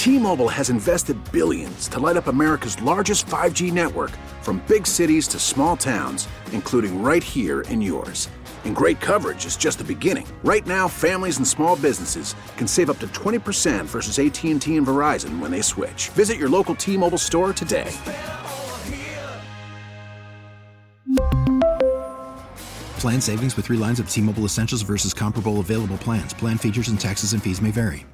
T-Mobile has invested billions to light up America's largest 5G network, from big cities to small towns, including right here in yours. And great coverage is just the beginning. Right now, families and small businesses can save up to 20% versus AT&T and Verizon when they switch. Visit your local T-Mobile store today. Plan savings with 3 lines of T-Mobile Essentials versus comparable available plans. Plan features and taxes and fees may vary.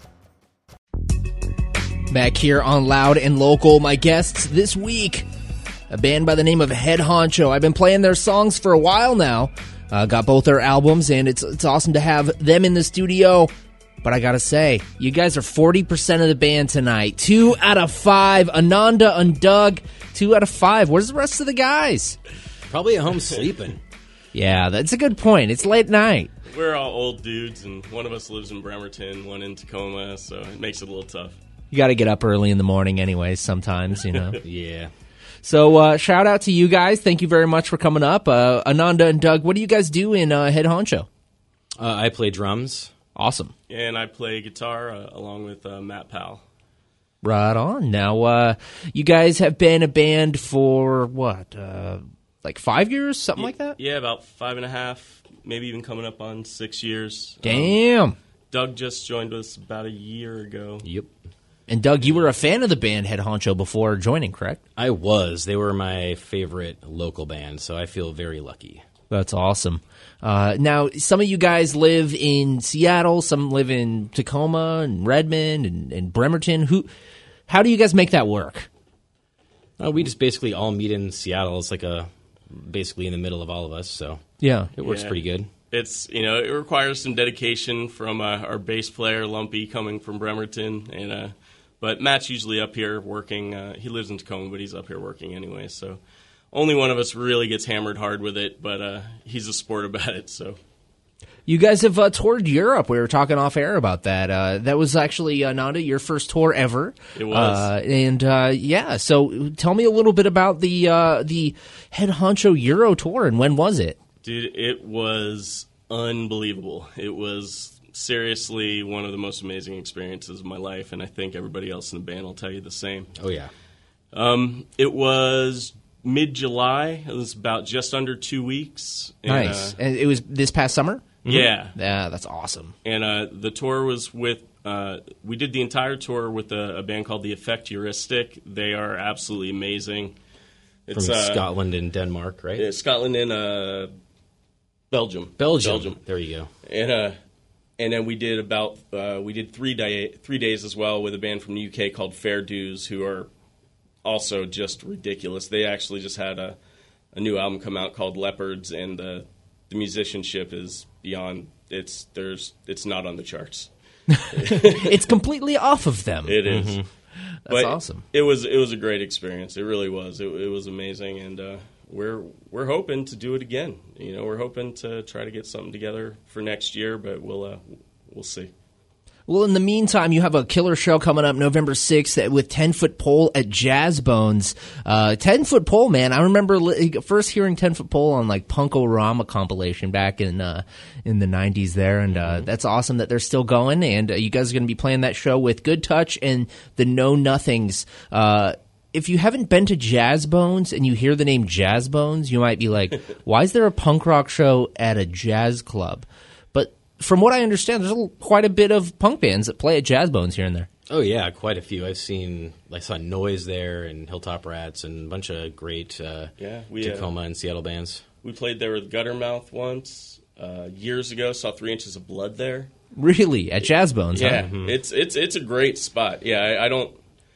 Back here on Loud and Local, my guests this week, a band by the name of Head Honcho. I've been playing their songs for a while now. Got both their albums, and it's awesome to have them in the studio. But I gotta say, you guys are 40% of the band tonight. 2 out of 5. Ananda and Doug, 2 out of 5. Where's the rest of the guys? Probably at home sleeping. Yeah, that's a good point. It's late night. We're all old dudes, and one of us lives in Bremerton, one in Tacoma, so it makes it a little tough. You gotta get up early in the morning anyways sometimes, you know. Yeah. So shout out to you guys. Thank you very much for coming up. Ananda and Doug, what do you guys do in Head Honcho? I play drums. Awesome. And I play guitar along with Matt Powell. Right on. Now, you guys have been a band for, what, like 5 years? Something like that? Yeah, about 5.5, maybe even coming up on 6 years. Damn. Doug just joined us about a year ago. Yep. And Doug, you were a fan of the band Head Honcho before joining, correct? I was. They were my favorite local band, so I feel very lucky. That's awesome. Now, some of you guys live in Seattle, some live in Tacoma and Redmond and Bremerton. How do you guys make that work? We just basically all meet in Seattle. It's like basically in the middle of all of us, so yeah, it works pretty good. It's, it requires some dedication from our bass player, Lumpy, coming from Bremerton, but Matt's usually up here working. He lives in Tacoma, but he's up here working anyway. So only one of us really gets hammered hard with it, but he's a sport about it. So you guys have toured Europe. We were talking off air about that. That was actually, Nanda, your first tour ever. It was. So tell me a little bit about the Head Honcho Euro tour, and when was it? Dude, it was unbelievable. It was seriously one of the most amazing experiences of my life, and I think everybody else in the band will tell you the same. Oh, yeah. It was mid-July. It was about just under 2 weeks. Nice. And it was this past summer? Yeah. Yeah, that's awesome. And the tour was with we did the entire tour with a band called The Effect Heuristic. They are absolutely amazing. It's from Scotland and Denmark, right? Yeah, Scotland and Belgium. Belgium. There you go. And then we did 3 days as well with a band from the UK called Fair Dues, who are also just ridiculous. They actually just had a new album come out called Leopards, and the musicianship is beyond. It's not on the charts. It's completely off of them. It is. Mm-hmm. That's awesome. It was a great experience. It really was. It was amazing, and we're hoping to do it again. We're hoping to try to get something together for next year, but we'll see. Well, in the meantime, you have a killer show coming up November 6th with 10-Foot Pole at Jazz Bones. 10-Foot Pole, man. I remember first hearing 10-Foot Pole on like Punk-O-Rama compilation back in the 90s there, and that's awesome that they're still going, and you guys are going to be playing that show with Good Touch and the Know Nothings. If you haven't been to Jazz Bones and you hear the name Jazz Bones, you might be like, why is there a punk rock show at a jazz club? But from what I understand, there's quite a bit of punk bands that play at Jazz Bones here and there. Oh, yeah, quite a few. I saw Noise there and Hilltop Rats and a bunch of great Tacoma and Seattle bands. We played there with Guttermouth once years ago, saw 3 Inches of Blood there. Really? At Jazz Bones, yeah, huh? Mm-hmm. It's a great spot. Yeah, I don't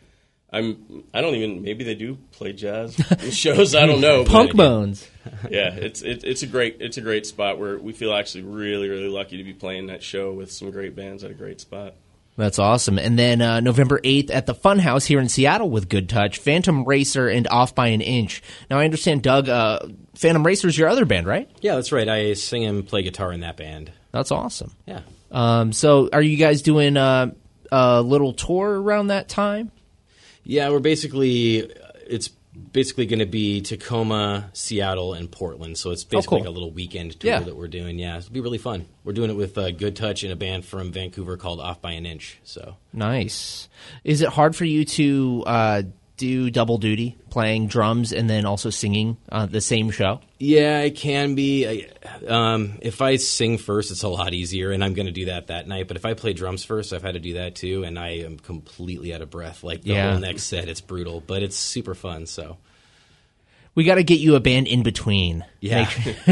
even. Maybe they do play jazz shows. I don't know. Punk Bones. Yeah, it's a great spot where we feel actually really, really lucky to be playing that show with some great bands at a great spot. That's awesome. And then November 8th at the Funhouse here in Seattle with Good Touch, Phantom Racer and Off by an Inch. Now I understand, Doug, Phantom Racer is your other band, right? Yeah, that's right. I sing and play guitar in that band. That's awesome. Yeah. So are you guys doing a little tour around that time? Yeah, we're basically, it's basically going to be Tacoma, Seattle, and Portland. So it's basically cool. like a little weekend tour that we're doing. Yeah, it'll be really fun. We're doing it with Good Touch and a band from Vancouver called Off by an Inch. So nice. Is it hard for you to do double duty, playing drums and then also singing the same show? Yeah, it can be. If I sing first, it's a lot easier, and I'm going to do that night. But if I play drums first, I've had to do that too, and I am completely out of breath. Like the whole next set, it's brutal, but it's super fun. So we got to get you a band in between. Yeah.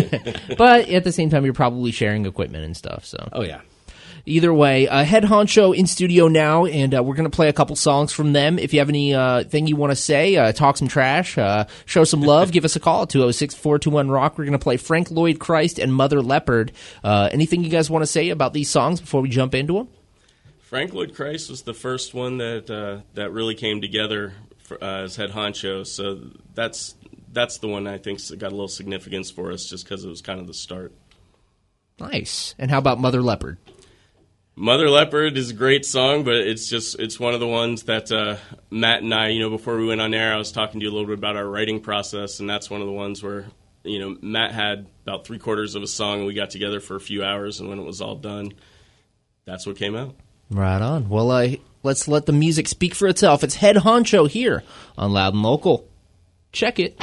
But at the same time, you're probably sharing equipment and stuff. So oh yeah. Either way, Head Honcho in studio now, and we're going to play a couple songs from them. If you have any thing you want to say, talk some trash, show some love, give us a call, 206-421-ROCK. We're going to play Frank Lloyd Christ and Mother Leopard. Anything you guys want to say about these songs before we jump into them? Frank Lloyd Christ was the first one that really came together as Head Honcho, so that's the one I think got a little significance for us just because it was kind of the start. Nice. And how about Mother Leopard? Mother Leopard is a great song, but it's one of the ones that Matt and I, before we went on air, I was talking to you a little bit about our writing process, and that's one of the ones where, Matt had about 3/4 of a song, and we got together for a few hours, and when it was all done, that's what came out. Right on. Well, let's let the music speak for itself. It's Head Honcho here on Loud and Local. Check it.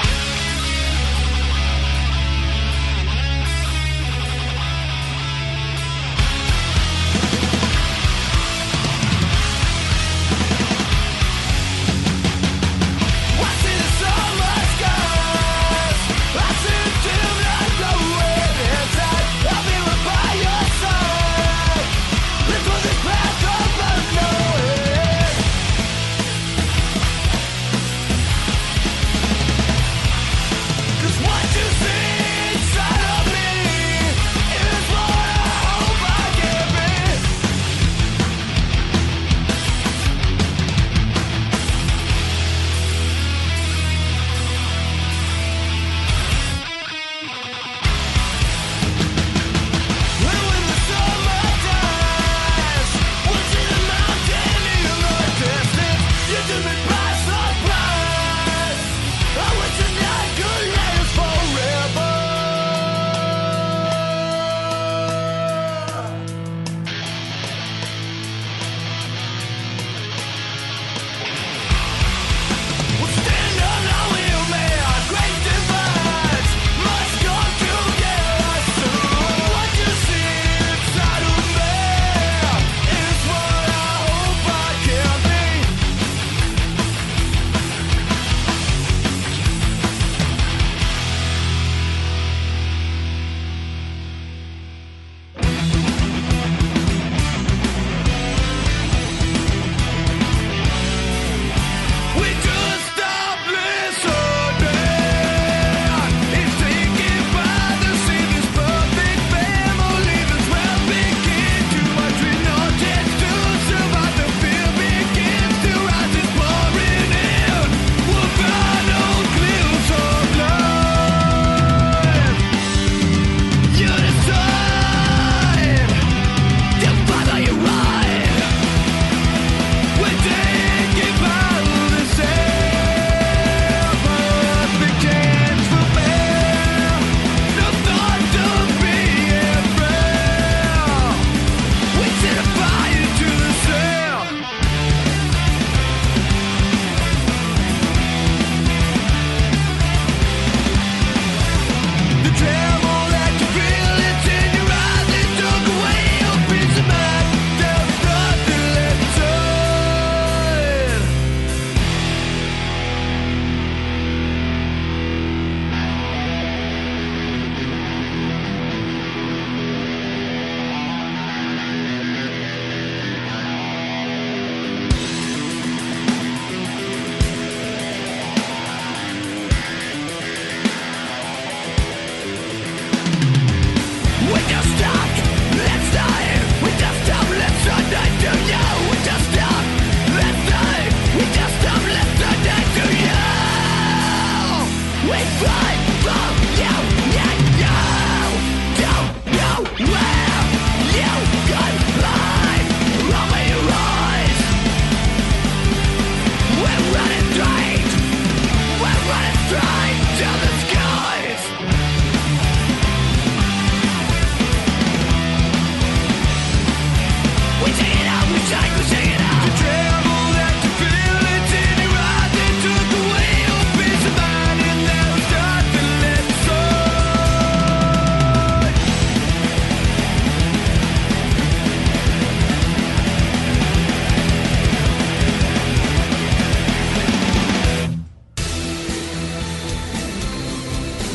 I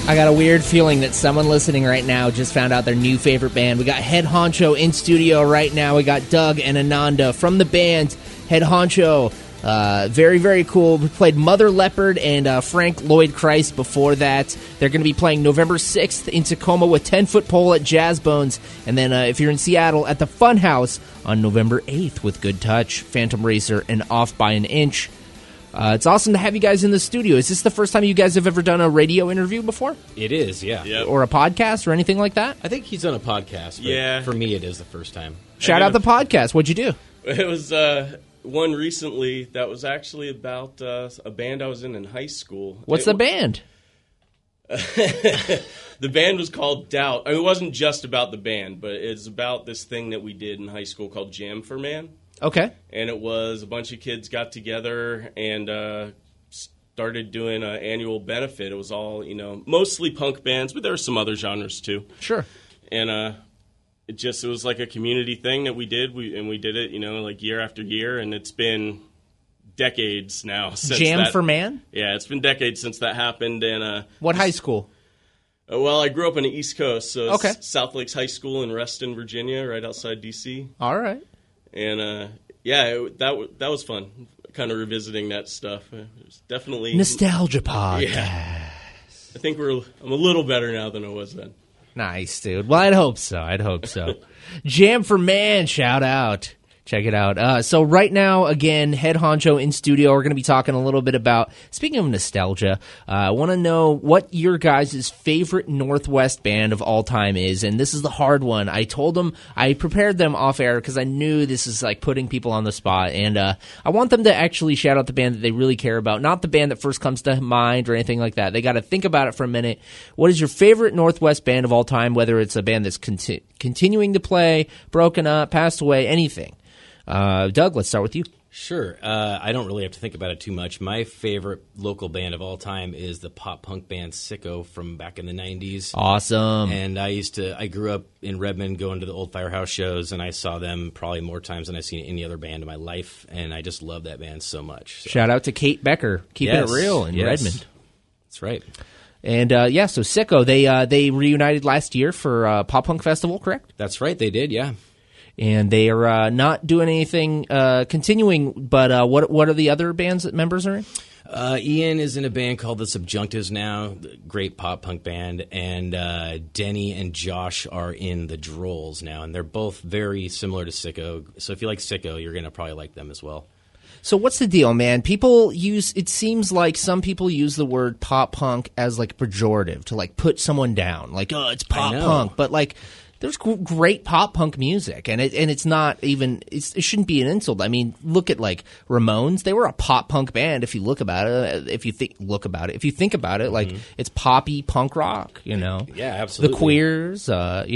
I got a weird feeling that someone listening right now just found out their new favorite band. We got Head Honcho in studio right now. We got Doug and Ananda from the band Head Honcho. Very, very cool. We played Mother Leopard and Frank Lloyd Christ before that. They're going to be playing November 6th in Tacoma with 10 Foot Pole at Jazz Bones. And then if you're in Seattle, at the Funhouse on November 8th with Good Touch, Phantom Racer, and Off by an Inch. It's awesome to have you guys in the studio. Is this the first time you guys have ever done a radio interview before? It is, yeah. Yep. Or a podcast or anything like that? I think he's done a podcast, but yeah. For me, it is the first time. Shout out the podcast. What'd you do? It was one recently that was actually about a band I was in high school. What's the band? The band was called Doubt. I mean, it wasn't just about the band, but it's about this thing that we did in high school called Jam for Man. Okay. And it was a bunch of kids got together and started doing an annual benefit. It was all, mostly punk bands, but there were some other genres too. Sure. And it was like a community thing that we did. We did it, like year after year, and it's been decades now since Jam for Man? Yeah, it's been decades since that happened. And what high school? Well, I grew up on the East Coast, so Okay. it's South Lakes High School in Reston, Virginia, right outside D.C. All right. And that was fun, kind of revisiting that stuff. It was definitely Nostalgia podcast. Yeah. I think I'm a little better now than I was then. Nice, dude. Well, I'd hope so. Jam for Man, shout out. Check it out. So right now, again, Head Honcho in studio. We're going to be talking a little bit about, speaking of nostalgia, I want to know what your guys' favorite Northwest band of all time is. And this is the hard one. I prepared them off air because I knew this is like putting people on the spot. And I want them to actually shout out the band that they really care about, not the band that first comes to mind or anything like that. They got to think about it for a minute. What is your favorite Northwest band of all time, whether it's a band that's continuing to play, broken up, passed away, anything? Doug, let's start with you. Sure. I don't really have to think about it too much. My favorite local band of all time is the pop-punk band Sicko from back in the 90s. Awesome. And I grew up in Redmond going to the old Firehouse shows, and I saw them probably more times than I've seen any other band in my life, and I just love that band so much. So. Shout out to Kate Becker, keeping it real in Redmond. That's right. And, so Sicko, they reunited last year for Pop Punk Festival, correct? That's right, they did, yeah. And they are not doing anything continuing, but what are the other bands that members are in? Ian is in a band called The Subjunctives now, great pop-punk band, and Denny and Josh are in The Drolls now, and they're both very similar to Sicko. So if you like Sicko, you're going to probably like them as well. So what's the deal, man? It seems like some people use the word pop-punk as like pejorative to like put someone down, like, oh, it's pop-punk, but like... There's great pop punk music, and it's not even it shouldn't be an insult. I mean, look at like Ramones; they were a pop punk band. If you look about it, if you think about it, like it's poppy punk rock. Yeah, absolutely. The Queers,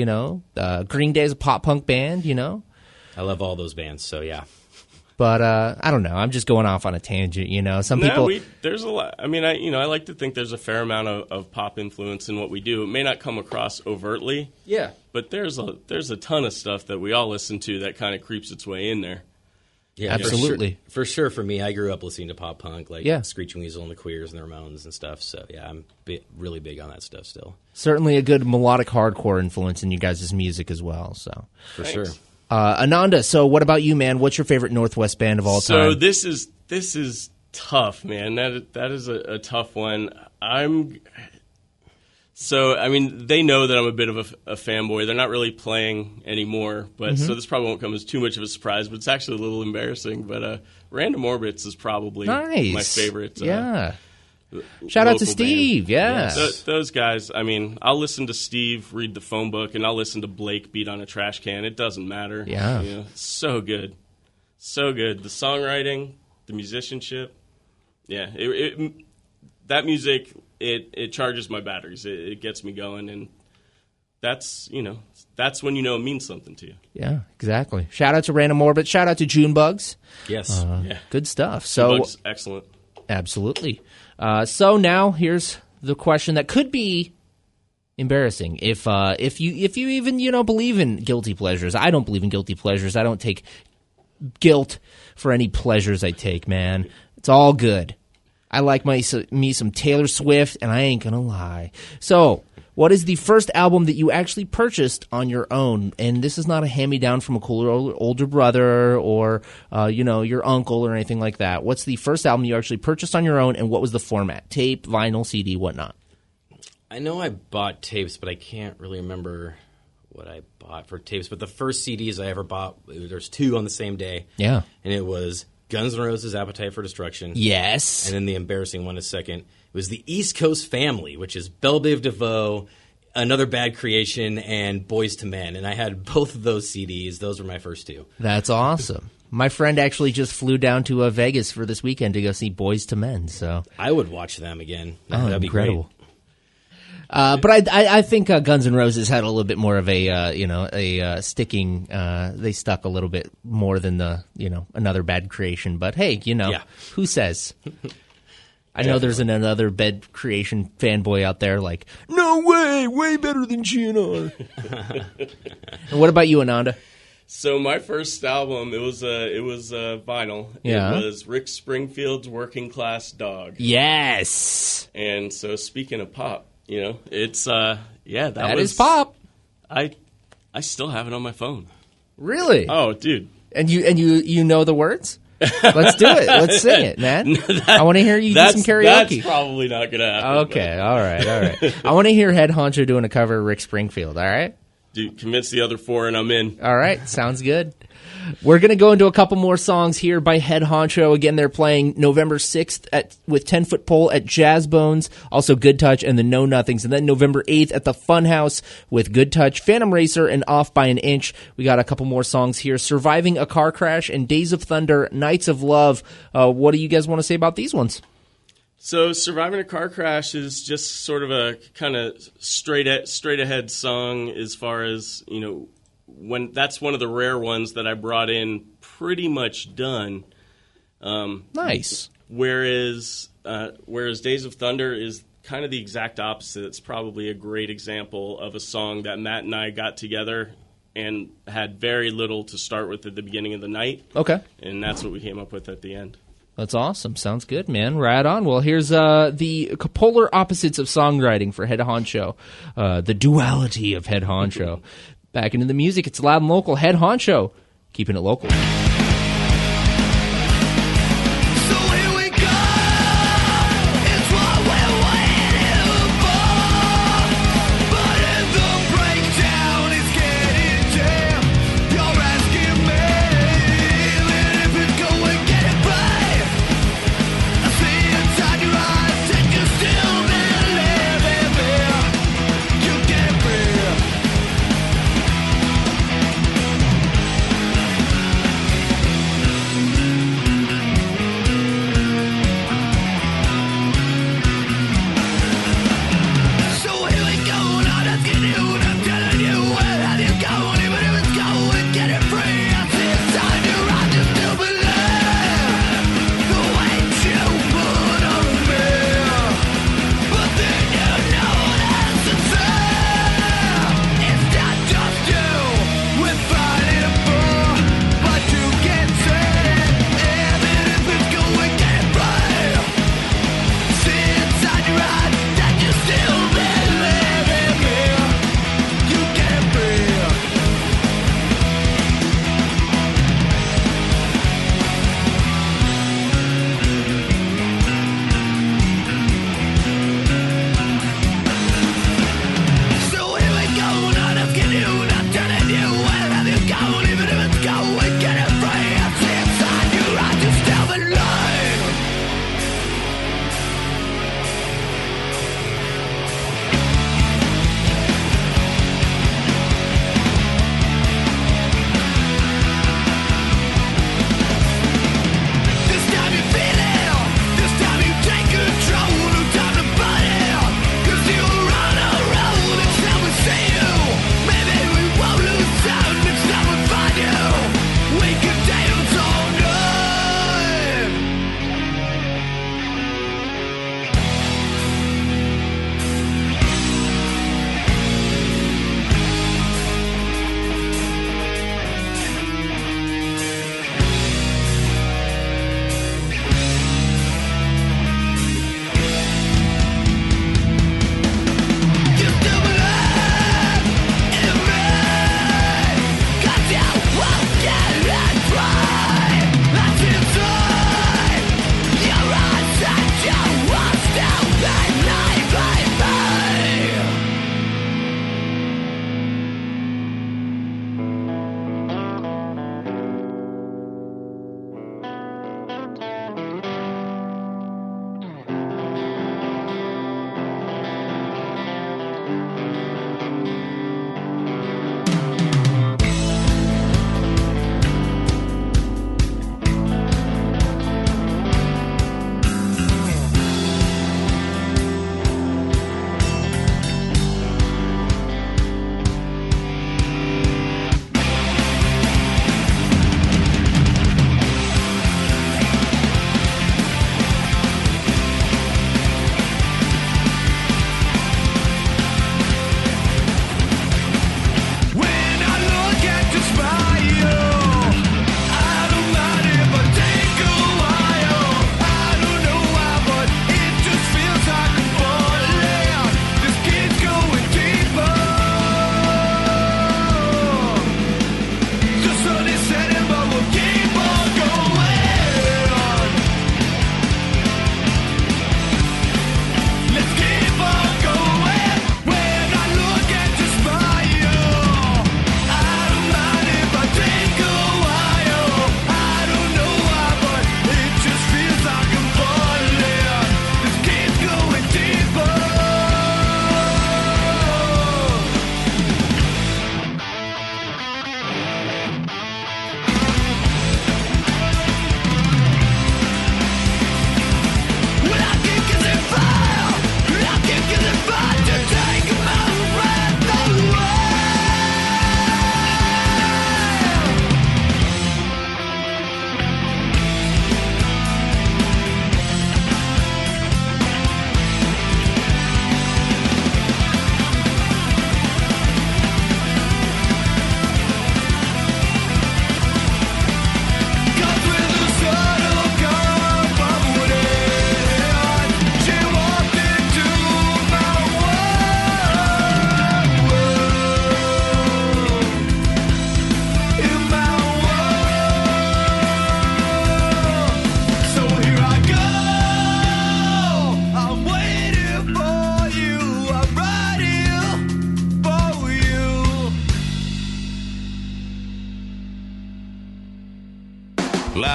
Green Day's a pop punk band. I love all those bands. So yeah. But I don't know. I'm just going off on a tangent, There's a lot. I mean, I like to think there's a fair amount of pop influence in what we do. It may not come across overtly, yeah, but there's a ton of stuff that we all listen to that kind of creeps its way in there. Yeah, absolutely. For sure, for me, I grew up listening to pop punk, like Screeching Weasel and the Queers and the Ramones and stuff. So yeah, I'm really big on that stuff still. Certainly a good melodic hardcore influence in you guys' music as well. So for sure. Ananda, so what about you, man? What's your favorite Northwest band of all time? So this is tough, man. That is a tough one. I mean, they know that I'm a bit of a fanboy. They're not really playing anymore, but so this probably won't come as too much of a surprise, but it's actually a little embarrassing. But Random Orbits is probably my favorite. Shout out to Steve, band. Those guys, I mean, I'll listen to Steve read the phone book, and I'll listen to Blake beat on a trash can. It doesn't matter. Yeah. So good. So good. The songwriting, the musicianship. Yeah. That music, it charges my batteries. It gets me going, and that's when you know it means something to you. Yeah, exactly. Shout out to Random Orbit. Shout out to Junebugz. Yes. Good stuff. So Junebugz, excellent. Absolutely. So now here's the question that could be embarrassing. If you even believe in guilty pleasures. I don't believe in guilty pleasures. I don't take guilt for any pleasures I take, man. It's all good. I like me some Taylor Swift, and I ain't gonna lie. So, what is the first album that you actually purchased on your own? And this is not a hand-me-down from a cooler older brother or, your uncle or anything like that. What's the first album you actually purchased on your own, and what was the format? Tape, vinyl, CD, whatnot? I know I bought tapes, but I can't really remember what I bought for tapes. But the first CDs I ever bought, there's 2 on the same day. Yeah. And it was Guns N' Roses' Appetite for Destruction. Yes. And then the embarrassing one is second. It was the East Coast Family, which is Belle Biv DeVoe, Another Bad Creation, and Boyz II Men. And I had both of those CDs. Those were my first 2. That's awesome. My friend actually just flew down to Vegas for this weekend to go see Boyz II Men. So I would watch them again. That'd be incredible. Great. But I think Guns N' Roses had a little bit more of a sticking. They stuck a little bit more than the Another Bad Creation. But hey, who says? I know there's another Bad Creation fanboy out there like, no way better than GNR. And what about you, Ananda? So my first album, it was vinyl. Yeah. It was Rick Springfield's Working Class Dog. Yes. And so speaking of pop. It's that is pop. I still have it on my phone. Really? Oh, dude. And you know the words? Let's do it. Let's sing it, man. I want to hear you do some karaoke. That's probably not going to happen. Okay, all right. I want to hear Head Honcho doing a cover of Rick Springfield, all right? Dude, convince the other 4 and I'm in. All right, sounds good. We're going to go into a couple more songs here by Head Honcho. Again, they're playing November 6th with 10 Foot Pole at Jazz Bones, also Good Touch and the Know Nothings. And then November 8th at the Funhouse with Good Touch, Phantom Racer, and Off by an Inch. We got a couple more songs here. Surviving a Car Crash and Days of Thunder, Nights of Love. What do you guys want to say about these ones? So Surviving a Car Crash is just sort of a kind of straight ahead song as far as, when that's one of the rare ones that I brought in pretty much done. Nice. Whereas Days of Thunder is kind of the exact opposite. It's probably a great example of a song that Matt and I got together and had very little to start with at the beginning of the night. Okay. And that's what we came up with at the end. That's awesome. Sounds good, man. Right on. Well, here's the polar opposites of songwriting for Head Honcho. The duality of Head Honcho. Back into the music. It's Loud and Local. Head Honcho. Keeping it local.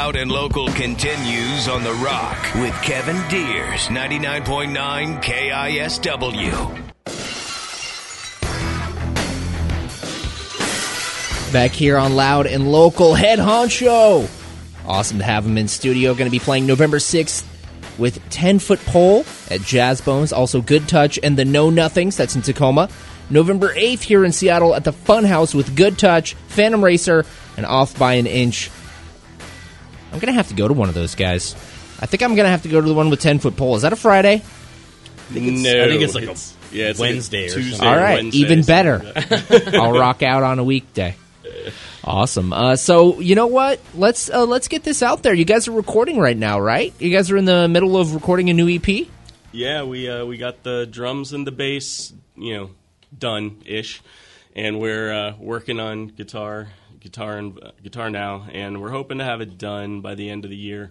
Loud and Local continues on The Rock with Kevin Deers, 99.9 KISW. Back here on Loud and Local, Head Honcho. Awesome to have him in studio. Going to be playing November 6th with 10 Foot Pole at Jazz Bones. Also Good Touch and the Know Nothings. That's in Tacoma. November 8th here in Seattle at the Funhouse with Good Touch, Phantom Racer, and Off by an Inch. I'm going to have to go to one of those guys. I think I'm going to have to go to the one with 10 Foot Pole. Is that a Friday? I think it's like it's Wednesday like or Tuesday. something. All right, Wednesday, even something better. like that. I'll rock out on a weekday. Awesome. So you know what? Let's get this out there. You guys are recording right now, right? You guys are in the middle of recording a new EP. Yeah, we got the drums and the bass, done-ish, and we're working on guitar now, and we're hoping to have it done by the end of the year.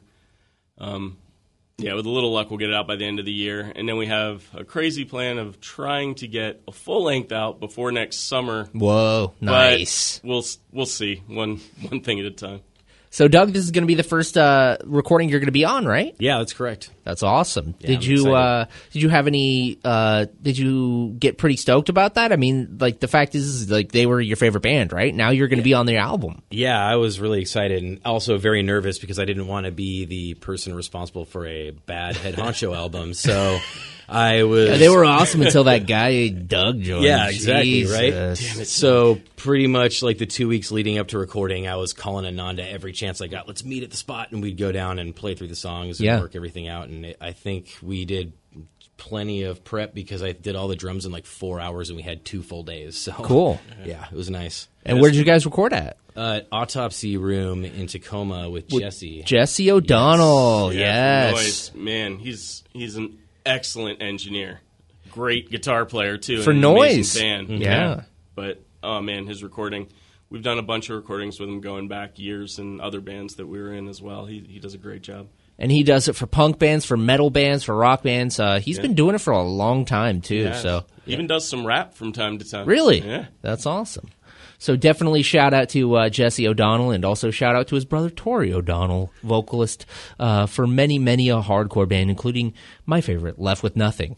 With a little luck, we'll get it out by the end of the year, and then we have a crazy plan of trying to get a full length out before next summer. Whoa, nice. But we'll see, one thing at a time. So, Doug, this is going to be the first recording you're going to be on, right? Yeah, that's correct. That's awesome. Yeah, Did you have any? Did you get pretty stoked about that? I mean, like the fact is, like they were your favorite band, right? Now you're going to be on their album. Yeah, I was really excited and also very nervous because I didn't want to be the person responsible for a bad Head Honcho album. So I was. Yeah, they were awesome until that guy Doug joined. Yeah, exactly, Jesus. right? Damn it. So pretty much like the 2 weeks leading up to recording, I was calling Ananda every chance I got. Let's meet at the spot, and we'd go down and play through the songs and work everything out. And I think we did plenty of prep because I did all the drums in like 4 hours, and we had 2 full days. So cool. Yeah, it was nice. And where did you guys record at? Autopsy Room in Tacoma with Jesse. Jesse O'Donnell. Yeah, Yes. from Noise. Man, he's an excellent engineer. Great guitar player too. For and an Noise. amazing band. Yeah. But oh man, his recording. We've done a bunch of recordings with him going back years and other bands that we were in as well. He does a great job. And he does it for punk bands, for metal bands, for rock bands. He's been doing it for a long time too. Yeah. So Even does some rap from time to time. really, Yeah. that's awesome. So definitely shout out to Jesse O'Donnell, and also shout out to his brother Tori O'Donnell, vocalist for many a hardcore band, including my favorite, Left with Nothing.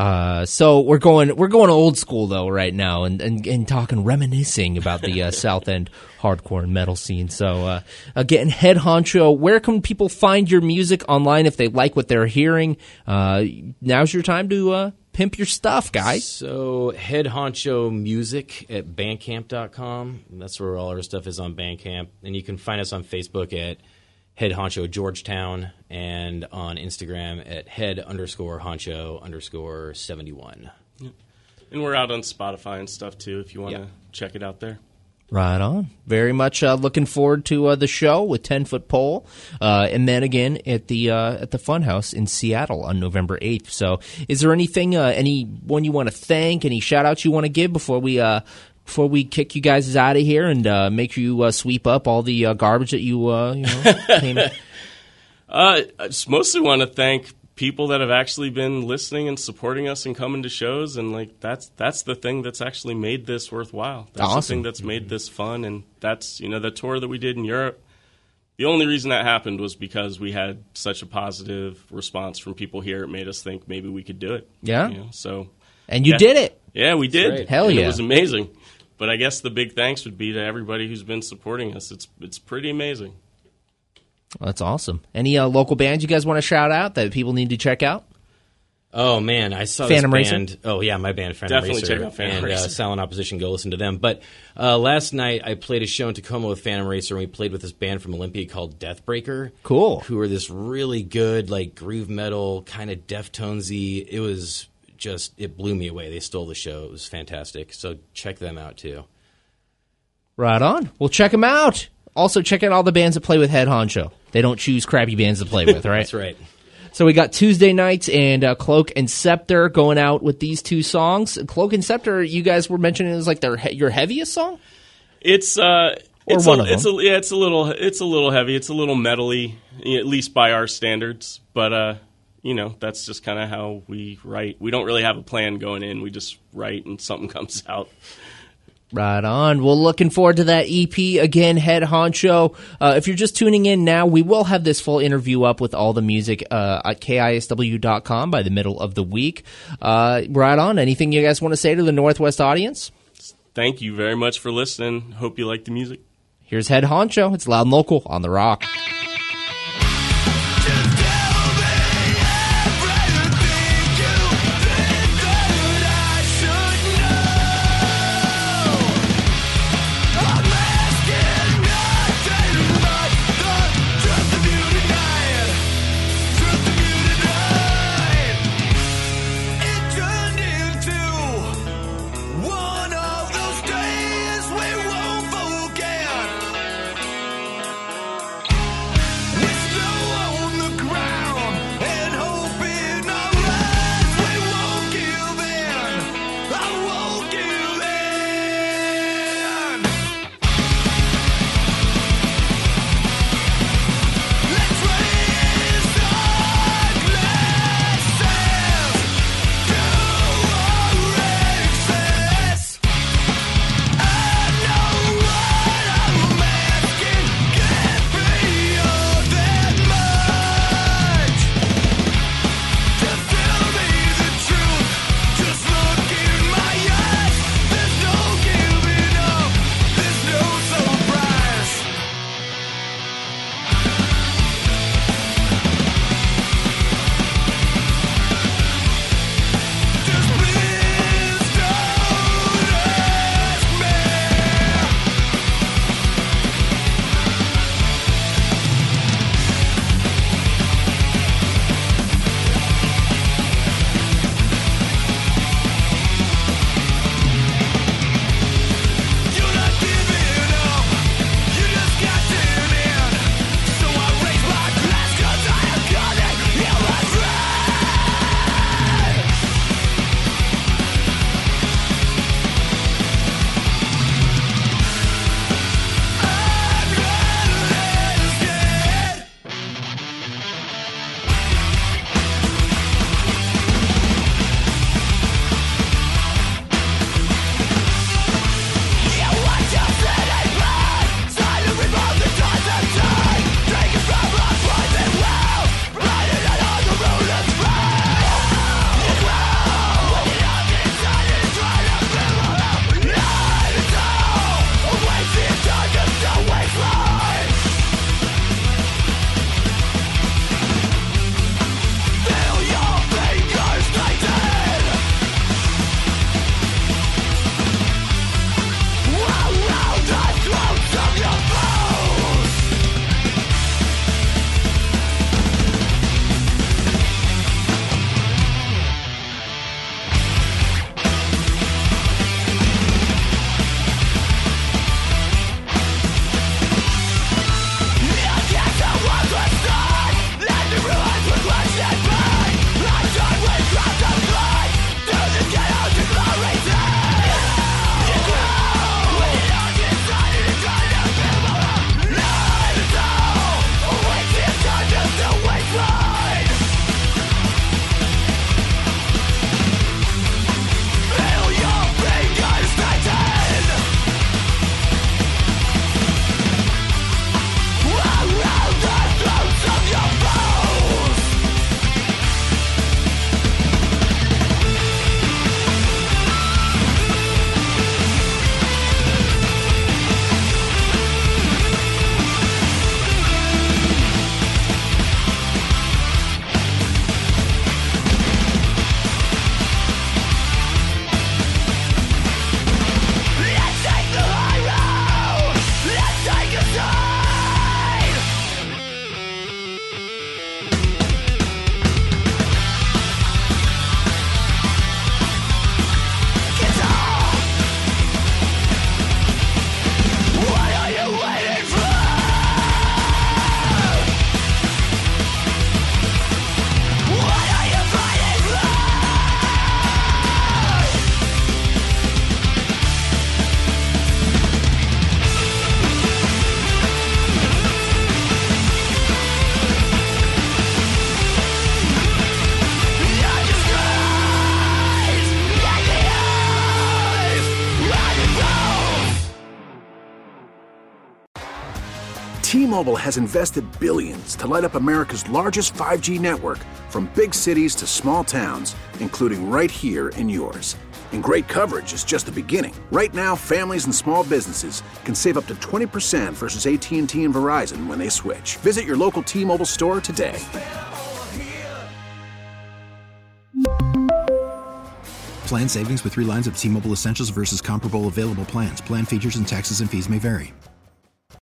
So we're going old school though right now, and talking, reminiscing about the South End hardcore and metal scene. So again, Head Honcho, where can people find your music online if they like what they're hearing? Now's your time to pimp your stuff, guys. So Head Honcho Music at Bandcamp.com. That's where all our stuff is on Bandcamp. And you can find us on Facebook at Head Honcho Georgetown and on Instagram at head_honcho_71. And we're out on Spotify and stuff too if you want to check it out there. Right on. Very much looking forward to the show with 10 Foot Pole, and then again at the Funhouse in Seattle on November 8th. So, is there anything, anyone you want to thank, any shout outs you want to give before we kick you guys out of here and make you sweep up all the garbage that you came? I just mostly want to thank people that have actually been listening and supporting us and coming to shows, and like that's the thing that's actually made this worthwhile. That's awesome. The thing that's made this fun, and that's the tour that we did in Europe. The only reason that happened was because we had such a positive response from people here. It made us think maybe we could do it. Yeah. And you yeah. did it. Yeah, we did. Great. Hell and yeah. It was amazing. But I guess the big thanks would be to everybody who's been supporting us. It's pretty amazing. Well, that's awesome. Any local bands you guys want to shout out that people need to check out? Oh, man, I saw Phantom this Racer? band. Oh, yeah, my band, Phantom Definitely Racer. check out Phantom and, Racer. Silent Opposition, go listen to them. But last night, I played a show in Tacoma with Phantom Racer, and we played with this band from Olympia called Deathbreaker. Cool. Who are this really good, like, groove metal, kind of Deftonesy. It was just, it blew me away. They stole the show. It was fantastic. So check them out, too. Right on. Well, check them out. Also, check out all the bands that play with Head Honcho. They don't choose crappy bands to play with, right? That's right. So we got Tuesday Nights and Cloak and Scepter going out with these 2 songs. Cloak and Scepter, you guys were mentioning is like your heaviest song? It's one of them. it's a little heavy. It's a little metally, at least by our standards. But that's just kind of how we write. We don't really have a plan going in. We just write and something comes out. Right on. Well, looking forward to that EP again, Head Honcho. If you're just tuning in now, we will have this full interview up with all the music at KISW.com by the middle of the week. Right on. Anything you guys want to say to the Northwest audience? Thank you very much for listening. Hope you like the music. Here's Head Honcho. It's Loud and Local on The Rock. T-Mobile has invested billions to light up America's largest 5G network, from big cities to small towns, including right here in yours. And great coverage is just the beginning. Right now, families and small businesses can save up to 20% versus AT&T and Verizon when they switch. Visit your local T-Mobile store today. Plan savings with 3 lines of T-Mobile Essentials versus comparable available plans. Plan features and taxes and fees may vary.